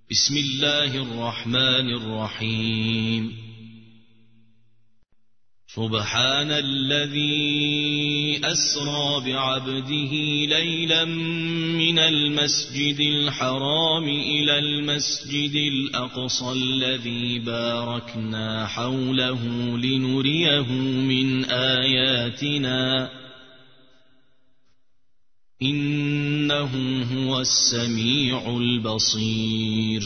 بسم الله الرحمن الرحيم سبحان الذي أسرى بعبده ليلا من المسجد الحرام إلى المسجد الأقصى الذي باركنا حوله لنريه من آياتنا إنه هو السميع البصير.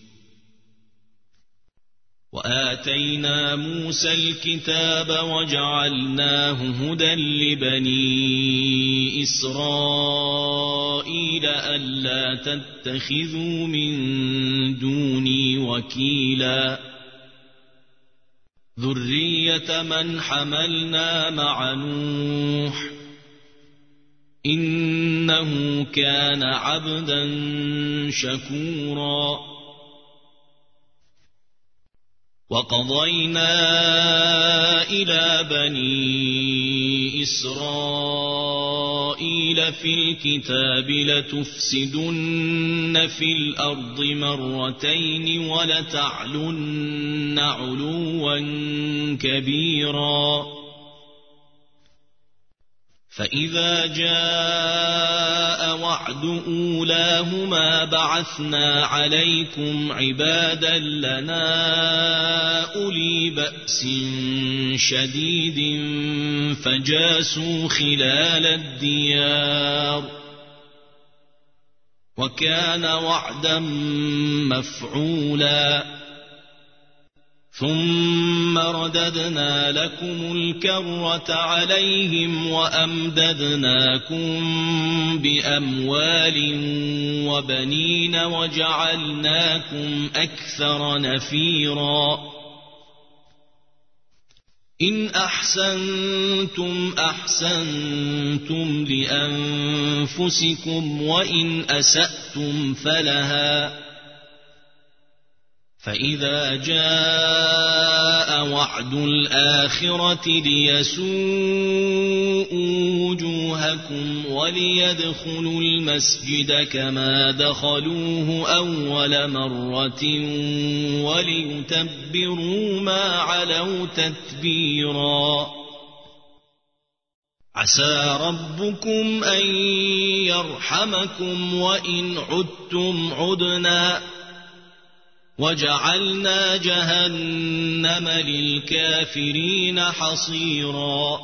وآتينا موسى الكتاب وجعلناه هدى لبني إسرائيل ألا تتخذوا من دوني وكيلا ذرية من حملنا مع نوح إنه كان عبدا شكورا. وقضينا إلى بني إسرائيل في الكتاب لتفسدن في الأرض مرتين ولتعلن علوا كبيرا. فإذا جاء وعد أولاهما بعثنا عليكم عبادا لنا أولي بأس شديد فجاسوا خلال الديار وكان وعدا مفعولا. ثم رددنا لكم الكرة عليهم وأمددناكم بأموال وبنين وجعلناكم أكثر نفيرا. إن أحسنتم أحسنتم لأنفسكم وإن أسأتم فلها. فإذا جاء وعد الآخرة ليسوءوا وجوهكم وليدخلوا المسجد كما دخلوه أول مرة وليتبروا ما علوا تتبيرا. عسى ربكم أن يرحمكم وإن عدتم عدنا وجعلنا جهنم للكافرين حصيرا.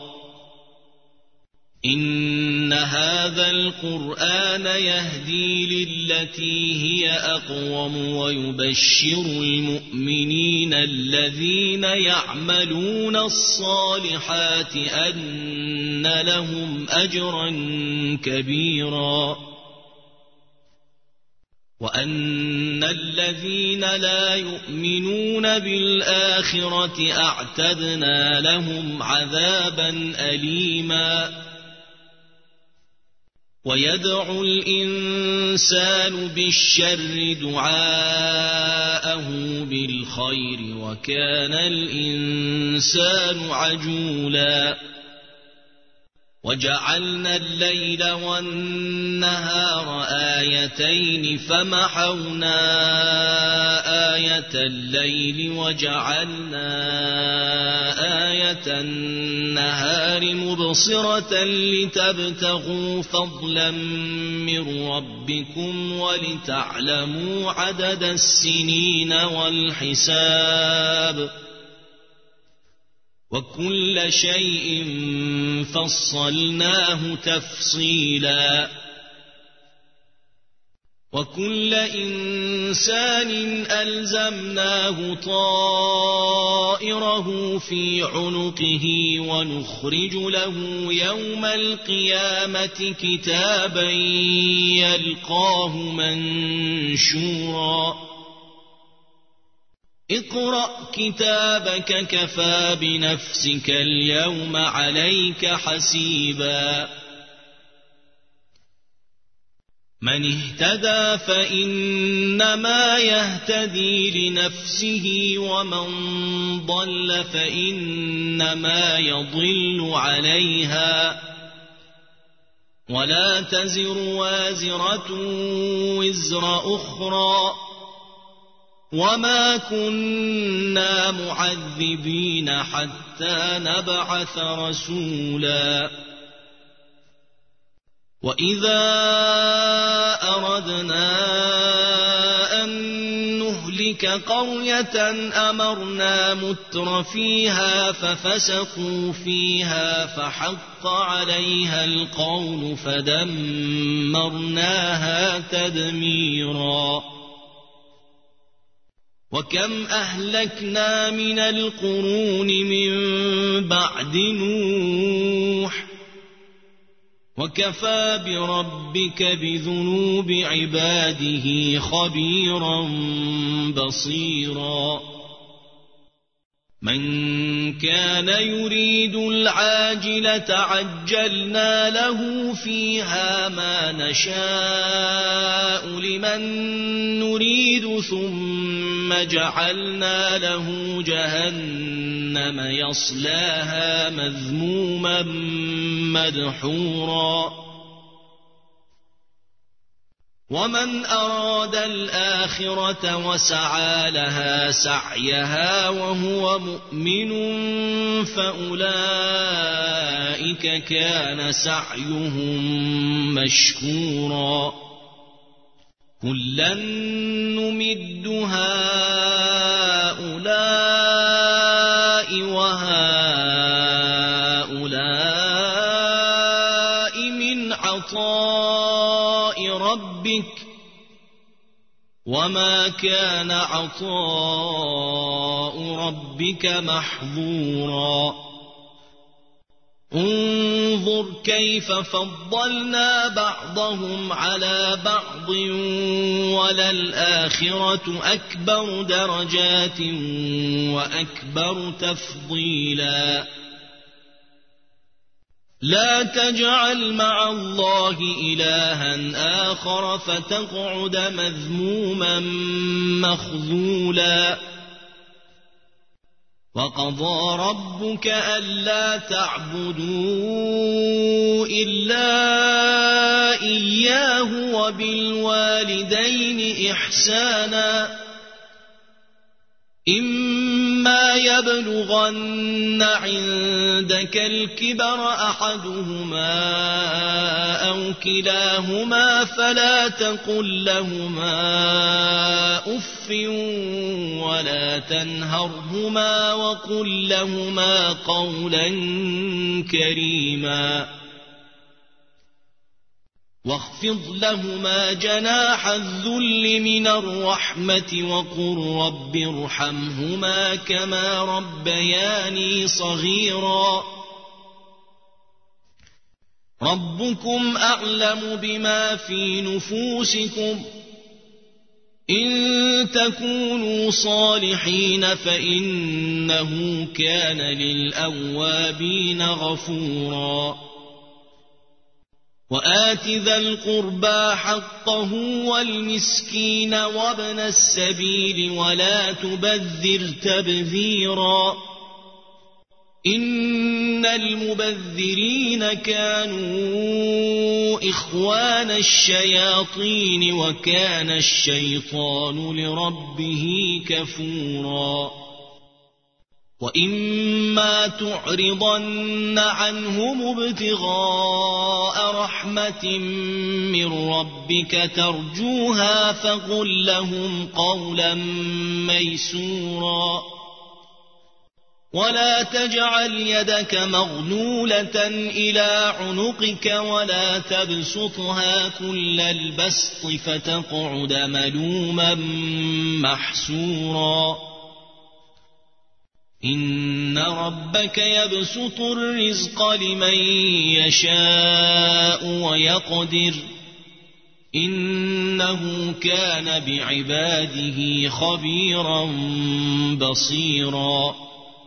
إن هذا القرآن يهدي للتي هي أقوم ويبشر المؤمنين الذين يعملون الصالحات أن لهم أجرا كبيرا. وأن الذين لا يؤمنون بالآخرة أعتدنا لهم عذابا أليما. ويدعو الإنسان بالشر دعاءه بالخير وكان الإنسان عجولا. وجعلنا الليل والنهار آيتين فمحونا آية الليل وجعلنا آية النهار مبصرة لتبتغوا فضلا من ربكم ولتعلموا عدد السنين والحساب وكل شيء فصلناه تفصيلا. وكل إنسان ألزمناه طائره في عنقه ونخرج له يوم القيامة كتابا يلقاه منشورا. اقرأ كتابك كفى بنفسك اليوم عليك حسيبا. من اهتدى فإنما يهتدي لنفسه ومن ضل فإنما يضل عليها ولا تزر وازرة وزر أخرى وما كنا معذبين حتى نبعث رسولا وإذا أردنا أن نهلك قرية أمرنا متر فيها ففسقوا فيها فحق عليها القول فدمرناها تدميرا وكم أهلكنا من القرون من بعد نوح وكفى بربك بذنوب عباده خبيرا بصيرا من كان يريد العاجلة عجلنا له فيها ما نشاء لمن نريد ثم جعلنا له جهنم يصلاها مذموما مدحورا ومن أراد الآخرة وسعى لها سعيها وهو مؤمن فأولئك كان سعيهم مشكورا كلا نمد هؤلاء وهؤلاء من عطاء ربك وما كان عطاء ربك محظورا انظر كيف فضلنا بعضهم على بعض وللآخرة أكبر درجات وأكبر تفضيلا لا تجعل مع الله إلها آخر فتقعد مذموما مخذولا وقضى ربك ألا تعبدوا إلا إياه وبالوالدين إحسانا إما يبلغن عندك الكبر أحدهما أو كلاهما فلا تقل لهما أف ولا تنهرهما وقل لهما قولا كريما واخفض لهما جناح الذل من الرحمة وقل رب ارحمهما كما ربياني صغيرا ربكم أعلم بما في نفوسكم إن تكونوا صالحين فإنه كان للأوابين غفورا وآت ذا القربى حقه والمسكين وابن السبيل ولا تبذر تبذيرا إن المبذرين كانوا إخوان الشياطين وكان الشيطان لربه كفورا وإما تعرضن عنهم ابتغاء رحمة من ربك ترجوها فقل لهم قولا ميسورا ولا تجعل يدك مغلولة إلى عنقك ولا تبسطها كل البسط فتقعد ملوما محسورا إن ربك يبسط الرزق لمن يشاء ويقدر إنه كان بعباده خبيرا بصيرا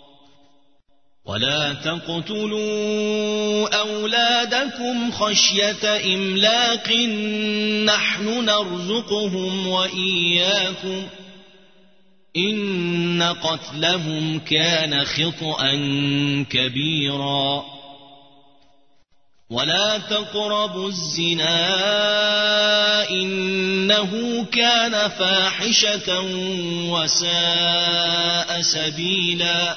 ولا تقتلوا أولادكم خشية إملاق نحن نرزقهم وإياكم إن قتلهم كان خطأ كبيرا ولا تقربوا الزنا إنه كان فاحشة وساء سبيلا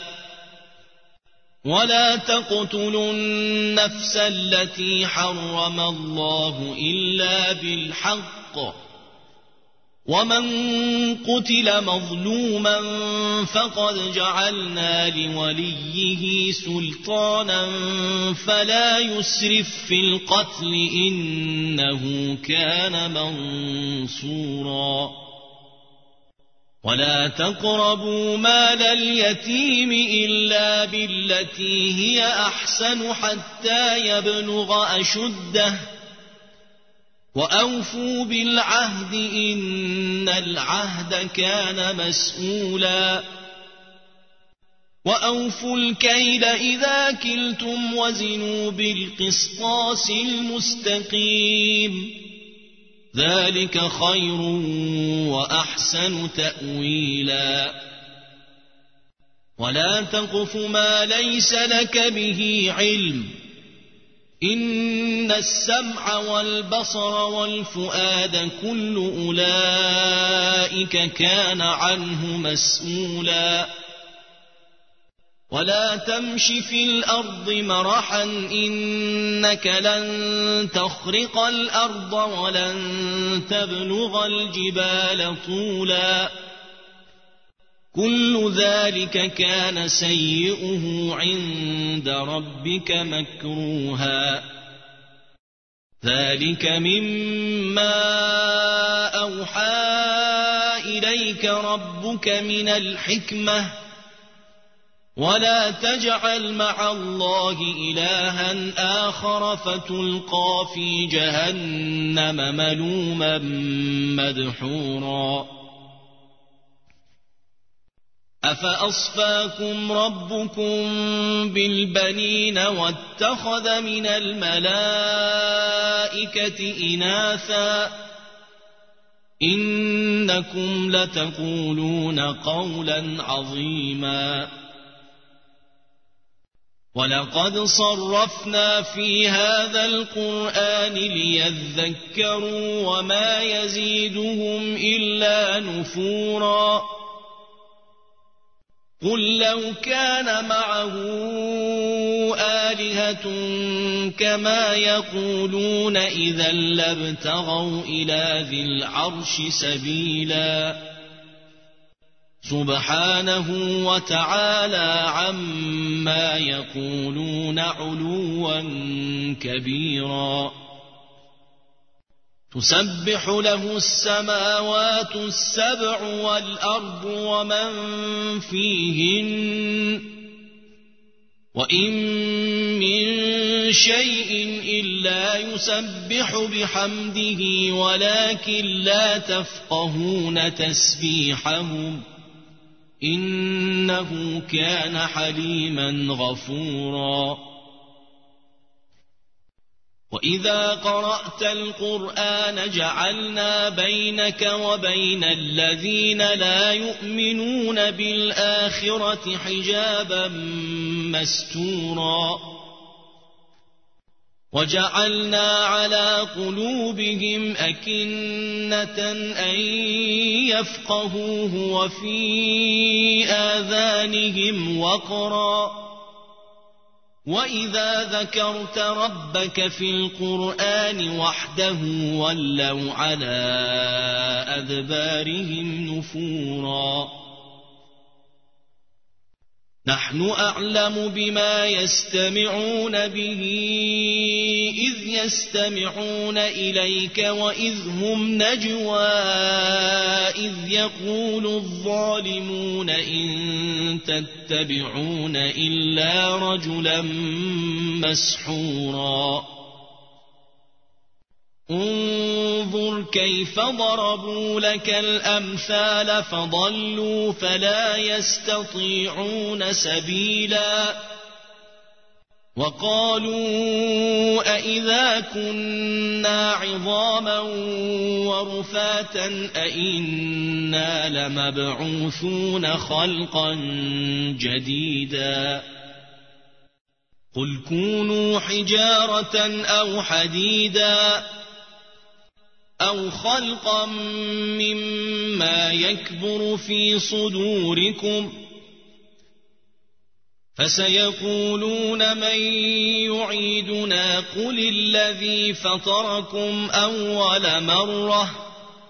ولا تقتلوا النفس التي حرم الله إلا بالحق ومن قتل مظلوما فقد جعلنا لوليه سلطانا فلا يسرف في القتل إنه كان منصورا ولا تقربوا مال اليتيم إلا بالتي هي أحسن حتى يبلغ أشده وأوفوا بالعهد إن العهد كان مسؤولا وأوفوا الكيل إذا كلتم وزنوا بالقسطاس المستقيم ذلك خير وأحسن تأويلا ولا تقف ما ليس لك به علم إن السمع والبصر والفؤاد كل أولئك كان عنه مسؤولا ولا تمش في الأرض مرحا إنك لن تخرق الأرض ولن تبلغ الجبال طولا كل ذلك كان سيئه عند ربك مكروها ذلك مما أوحى إليك ربك من الحكمة ولا تجعل مع الله إلها آخر فتلقى في جهنم ملوما مدحورا أفأصفاكم ربكم بالبنين واتخذ من الملائكة إناثا إنكم لتقولون قولا عظيما ولقد صرفنا في هذا القرآن ليذكروا وما يزيدهم إلا نفورا قل لو كان معه آلهة كما يقولون إذا لابتغوا إلى ذي العرش سبيلا سبحانه وتعالى عما يقولون علوا كبيرا تسبح له السماوات السبع والأرض ومن فيهن وإن من شيء إلا يسبح بحمده ولكن لا تفقهون تسبيحهم إنه كان حليما غفورا وإذا قرأت القرآن جعلنا بينك وبين الذين لا يؤمنون بالآخرة حجابا مستورا وجعلنا على قلوبهم أكنة أن يفقهوه وفي آذانهم وقرا وإذا ذكرت ربك في القرآن وحده ولوا على أدبارهم نفورا نحن أعلم بما يستمعون به إذ يستمعون إليك وإذ هم نجوى إذ يقول الظالمون إن تتبعون إلا رجلا مسحورا انظر كيف ضربوا لك الأمثال فضلوا فلا يستطيعون سبيلا وقالوا أإذا كنا عظاما ورفاتا أإنا لمبعوثون خلقا جديدا قل كونوا حجارة أو حديدا أو خلقا مما يكبر في صدوركم فسيقولون من يعيدنا قل الذي فطركم أول مرة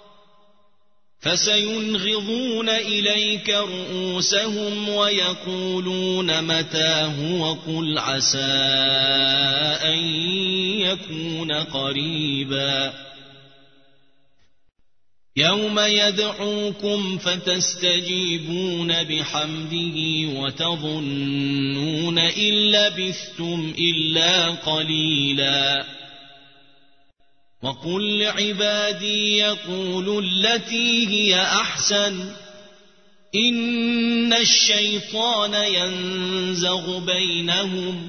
فسينغضون إليك رؤوسهم ويقولون متى هو قل عسى أن يكون قريبا يوم يدعوكم فتستجيبون بحمده وتظنون إن لبثتم إلا قليلا وقل لعبادي يقولوا التي هي أحسن إن الشيطان ينزغ بينهم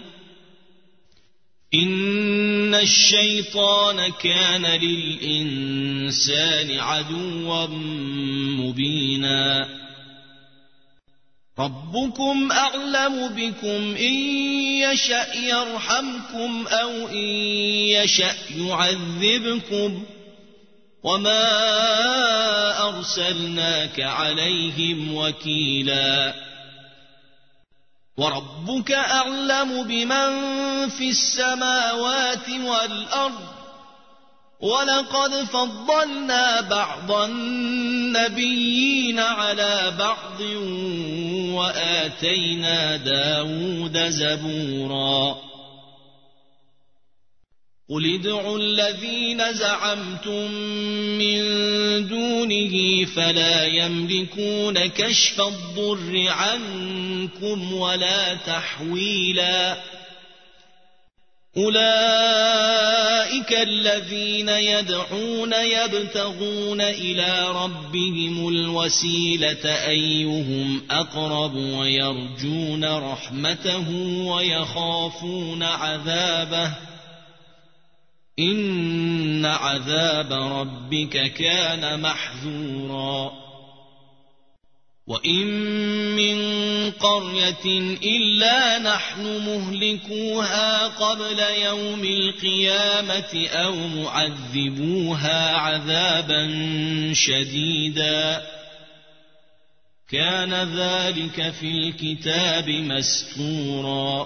إن الشيطان كان للإنسان عدوا مبينا ربكم أعلم بكم إن يشأ يرحمكم أو إن يشأ يعذبكم وما أرسلناك عليهم وكيلا وربك أعلم بمن في السماوات والأرض ولقد فضلنا بعض النبيين على بعض وآتينا داود زبورا قل ادعوا الذين زعمتم من دونه فلا يملكون كشف الضر عنكم ولا تحويلا أولئك الذين يدعون يبتغون إلى ربهم الوسيلة أيهم أقرب ويرجون رحمته ويخافون عذابه إن عذاب ربك كان محذورا وإن من قرية إلا نحن مهلكوها قبل يوم القيامة أو معذبوها عذابا شديدا كان ذلك في الكتاب مسطورا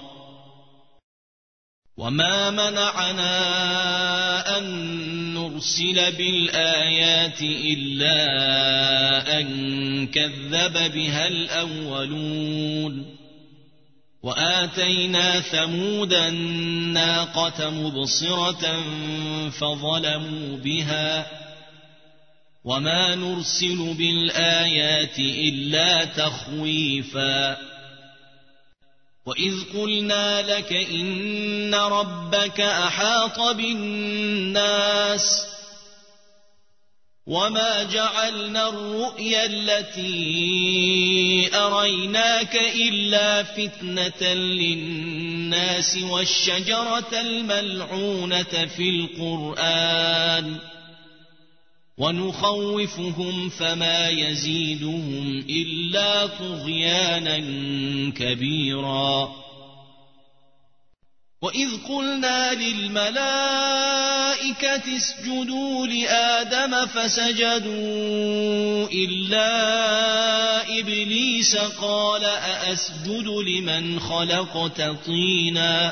وما منعنا أن نرسل بالآيات إلا أن كذب بها الأولون وآتينا ثمود الناقة مبصرة فظلموا بها وما نرسل بالآيات إلا تخويفا وإذ قلنا لك إن ربك أحاط بالناس وما جعلنا الرؤيا التي أريناك إلا فتنة للناس والشجرة الملعونة في القرآن ونخوفهم فما يزيدهم إلا طغيانا كبيرا وإذ قلنا للملائكة اسجدوا لآدم فسجدوا إلا إبليس قال أأسجد لمن خلقت طينا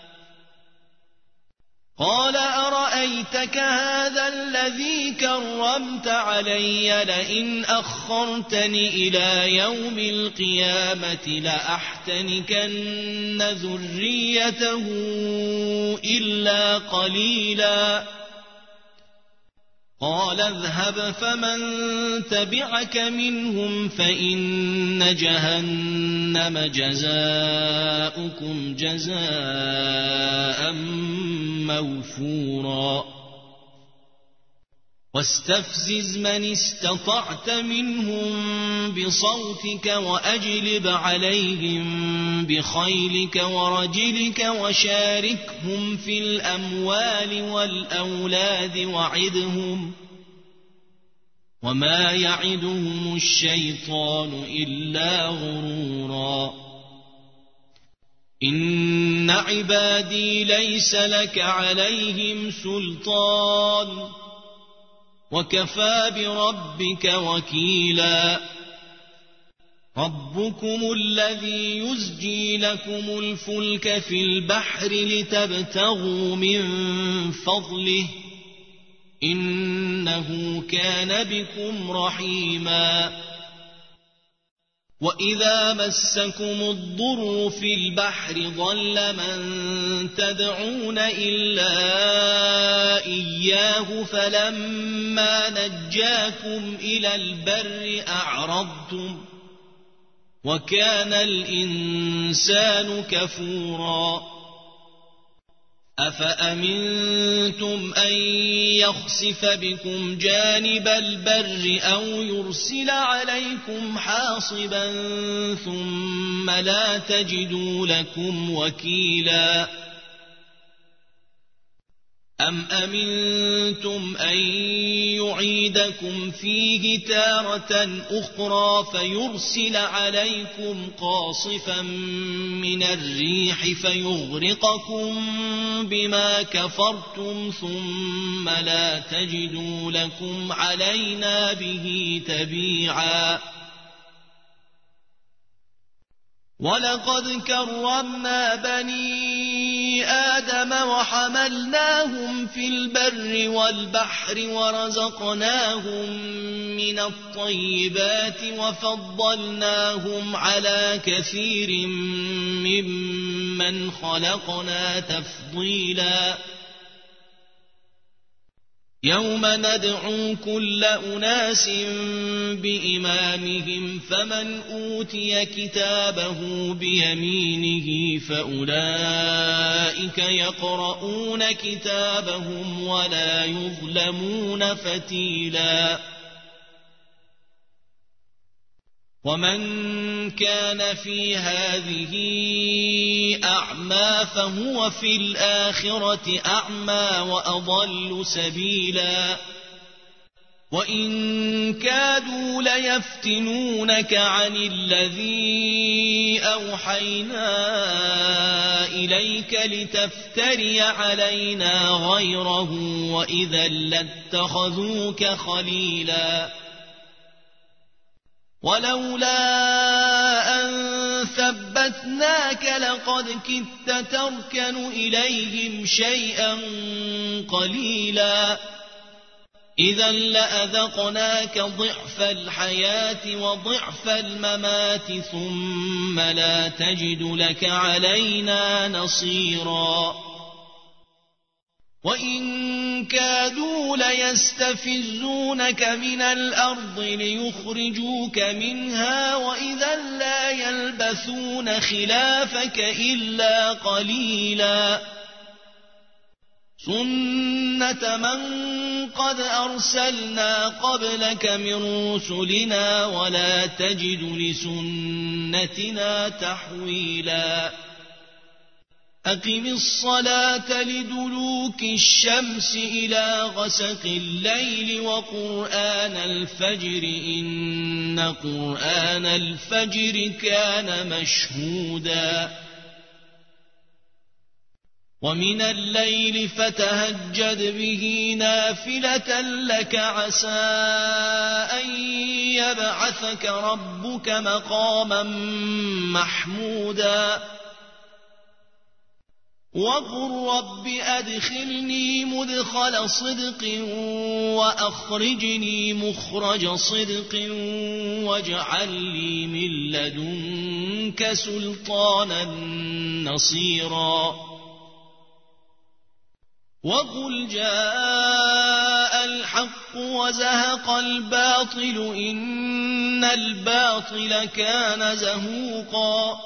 قال أرأيتك هذا الذي كرمت علي لئن أخرتني إلى يوم القيامة لأحتنكن ذريته إلا قليلا قال اذهب فمن تبعك منهم فإن جهنم جزاؤكم جزاء موفورا واستفزز من استطعت منهم بصوتك وأجلب عليهم بخيلك ورجلك وشاركهم في الأموال والأولاد وعدهم وما يعدهم الشيطان إلا غرورا إن عبادي ليس لك عليهم سلطان وكفى بربك وكيلا ربكم الذي يزجي لكم الفلك في البحر لتبتغوا من فضله إنه كان بكم رحيما وإذا مسكم الضر في البحر ضل من تدعون إلا إياه فلما نجاكم إلى البر أعرضتم وكان الإنسان كفورا أفأمنتم أن يخسف بكم جانب البر أو يرسل عليكم حاصبا ثم لا تجدوا لكم وكيلا أم أمنتم أن يعيدكم فيه تارة أخرى فيرسل عليكم قاصفا من الريح فيغرقكم بما كفرتم ثم لا تجدوا لكم علينا به تبيعا ولقد كرمنا بني آدم وحملناهم في البر والبحر ورزقناهم من الطيبات وفضلناهم على كثير ممن خلقنا تفضيلا يوم ندعو كل أناس بإمامهم فمن أوتي كتابه بيمينه فأولئك يقرؤون كتابهم ولا يظلمون فتيلا ومن كان في هذه أعمى فهو في الآخرة أعمى وأضل سبيلا وإن كادوا ليفتنونك عن الذي أوحينا إليك لتفتري علينا غيره وإذا لاتخذوك خليلا ولولا أن ثبتناك لقد كدت تركن إليهم شيئا قليلا إذا لأذقناك ضعف الحياة وضعف الممات ثم لا تجد لك علينا نصيرا وإن كادوا ليستفزونك من الأرض ليخرجوك منها وإذا لا يلبثون خلافك إلا قليلا سنة من قد أرسلنا قبلك من رسلنا ولا تجد لسنتنا تحويلا أقم الصلاة لدلوك الشمس إلى غسق الليل وقرآن الفجر إن قرآن الفجر كان مشهودا ومن الليل فتهجد به نافلة لك عسى أن يبعثك ربك مقاما محمودا وقل رب أدخلني مدخل صدق وأخرجني مخرج صدق واجعل لي من لدنك سلطانا نصيرا وقل جاء الحق وزهق الباطل إن الباطل كان زهوقا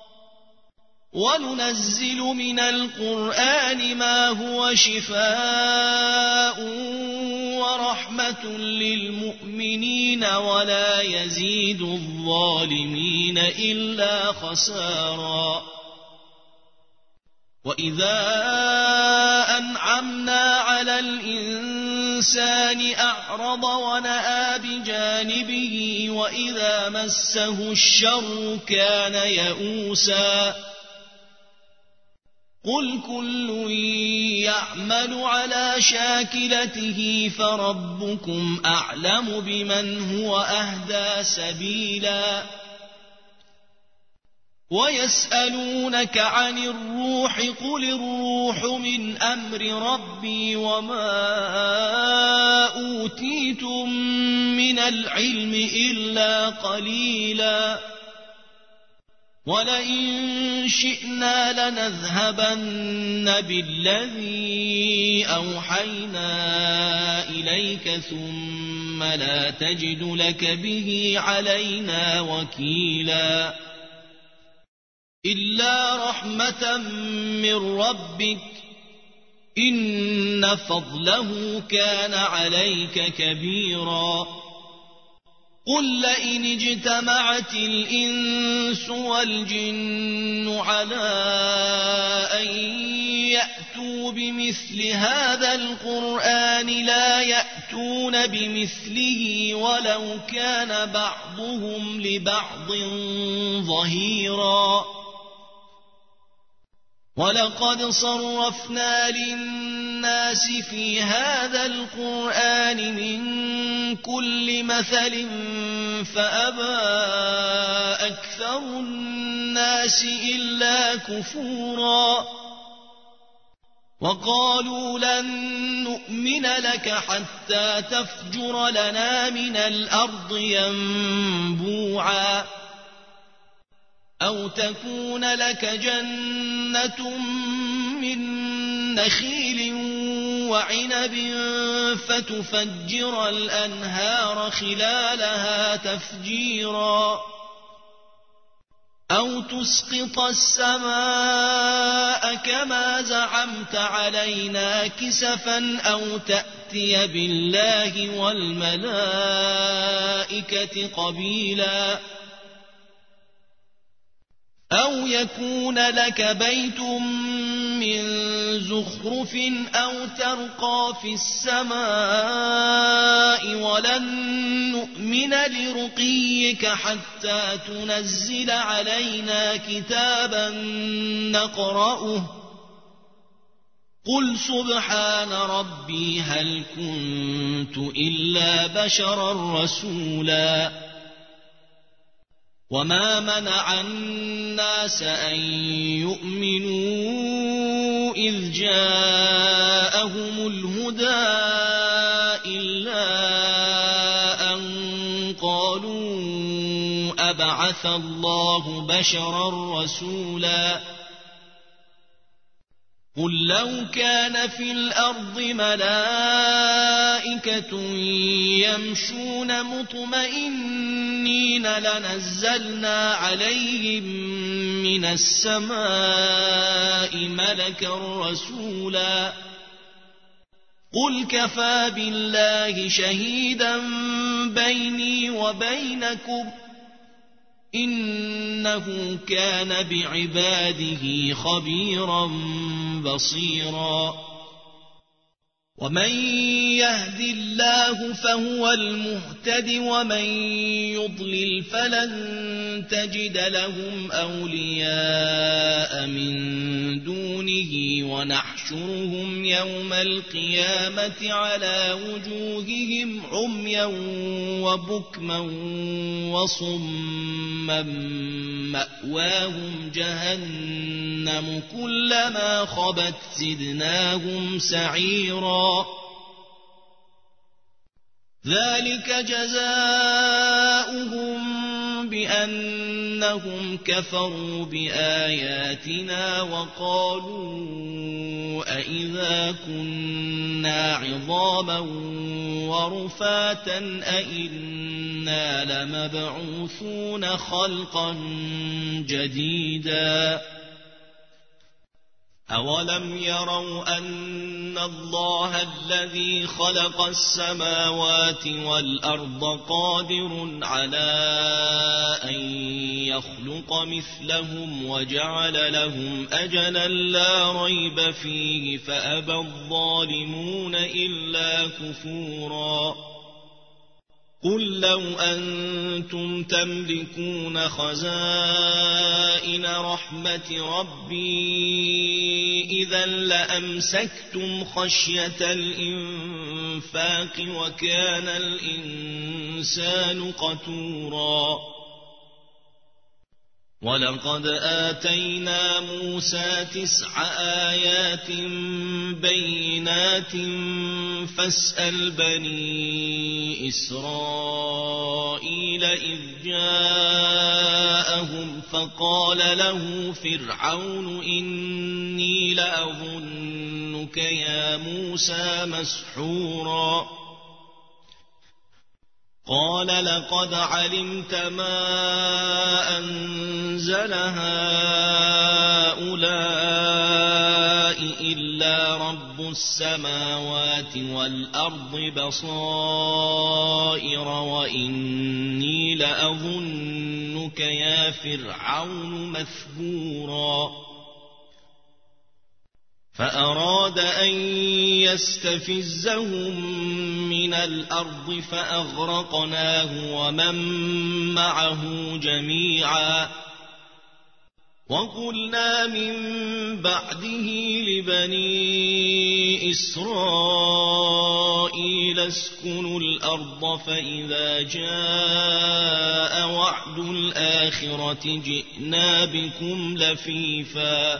وننزل من القرآن ما هو شفاء ورحمة للمؤمنين ولا يزيد الظالمين إلا خسارا وإذا أنعمنا على الإنسان أعرض ونأى بجانبه وإذا مسه الشر كان يئوسا قل كل يعمل على شاكلته فربكم أعلم بمن هو أهدى سبيلا ويسألونك عن الروح قل الروح من أمر ربي وما أوتيتم من العلم إلا قليلا ولئن شئنا لنذهبن بالذي أوحينا إليك ثم لا تجد لك به علينا وكيلا إلا رحمة من ربك إن فضله كان عليك كبيرا قل لئن اجتمعت الإنس والجن على أن يأتوا بمثل هذا القرآن لا يأتون بمثله ولو كان بعضهم لبعض ظهيرا ولقد صرفنا للناس في هذا القرآن من كل مثل فأبى أكثر الناس إلا كفورا وقالوا لن نؤمن لك حتى تفجر لنا من الأرض ينبوعا أو تكون لك جنة من نخيل وعنب فتفجر الأنهار خلالها تفجيرا أو تسقط السماء كما زعمت علينا كسفا أو تأتي بالله والملائكة قبيلا أو يكون لك بيت من زخرف أو ترقى في السماء ولن نؤمن لرقيك حتى تنزل علينا كتابا نقرأه قل سبحان ربي هل كنت إلا بشرا رسولا وما منع الناس أن يؤمنوا إذ جاءهم الهدى إلا أن قالوا أبعث الله بشرا رسولا قل لو كان في الأرض ملائكة يمشون مطمئنين لنزلنا عليهم من السماء ملكا رسولا قل كفى بالله شهيدا بيني وبينكم إنه كان بعباده خبيرا بصيرا ومن يهد الله فهو المهتد ومن يضلل فلن تجد لهم أولياء من دونه ونحشرهم يوم القيامة على وجوههم عميا وبكما وصما مأواهم جهنم كلما خبت زدناهم سعيرا ذلك جزاؤهم بأنهم كفروا بآياتنا وقالوا أئذا كنا عظاما ورفاتا أئنا لمبعوثون خلقا جديدا أولم يروا أن الله الذي خلق السماوات والأرض قادر على أن يخلق مثلهم وجعل لهم أجلا لا ريب فيه فأبى الظالمون إلا كفورا قل لو أنتم تملكون خزائن رحمة ربي إذا لأمسكتم خشية الإنفاق وكان الإنسان قتورا ولقد آتينا موسى 9 آيات بينات فاسأل بني إسرائيل إذ جاءهم فقال له فرعون إني لأظنك يا موسى مسحورا قال لقد علمت ما أنزل هؤلاء إلا رب السماوات والأرض بصائر وإني لأظنك يا فرعون مثبورا فأراد أن يستفزهم من الأرض فأغرقناه ومن معه جميعا وقلنا من بعده لبني إسرائيل اسكنوا الأرض فإذا جاء وعد الآخرة جئنا بكم لفيفا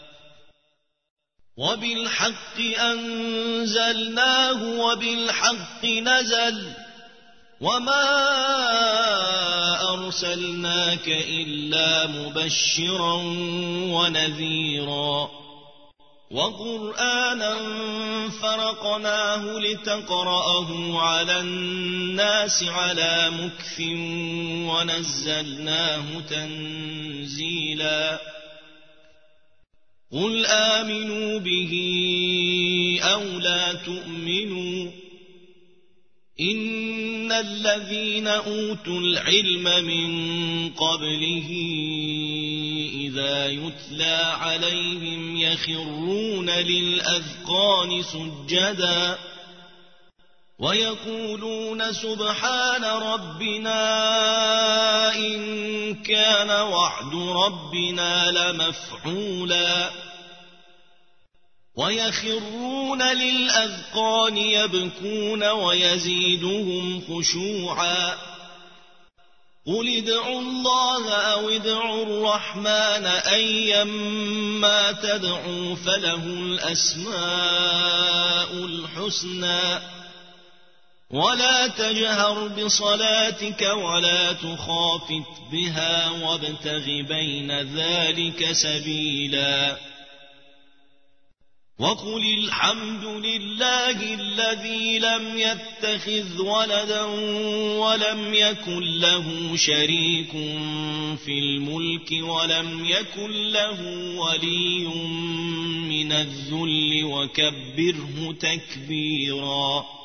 وبالحق أنزلناه وبالحق نزل وما أرسلناك إلا مبشرا ونذيرا وقرآنا فرقناه لتقرأه على الناس على مكث ونزلناه تنزيلا قل آمنوا به أو لا تؤمنوا إن الذين أوتوا العلم من قبله إذا يتلى عليهم يخرون للأذقان سجدا ويقولون سبحان ربنا إن كان وعد ربنا لمفعولا ويخرون للأذقان يبكون ويزيدهم خشوعا قل ادعوا الله أو ادعوا الرحمن أيما تدعوا فله الأسماء الحسنى ولا تجهر بصلاتك ولا تخافت بها وابتغ بين ذلك سبيلا وقل الحمد لله الذي لم يتخذ ولدا ولم يكن له شريك في الملك ولم يكن له ولي من الذل وكبره تكبيرا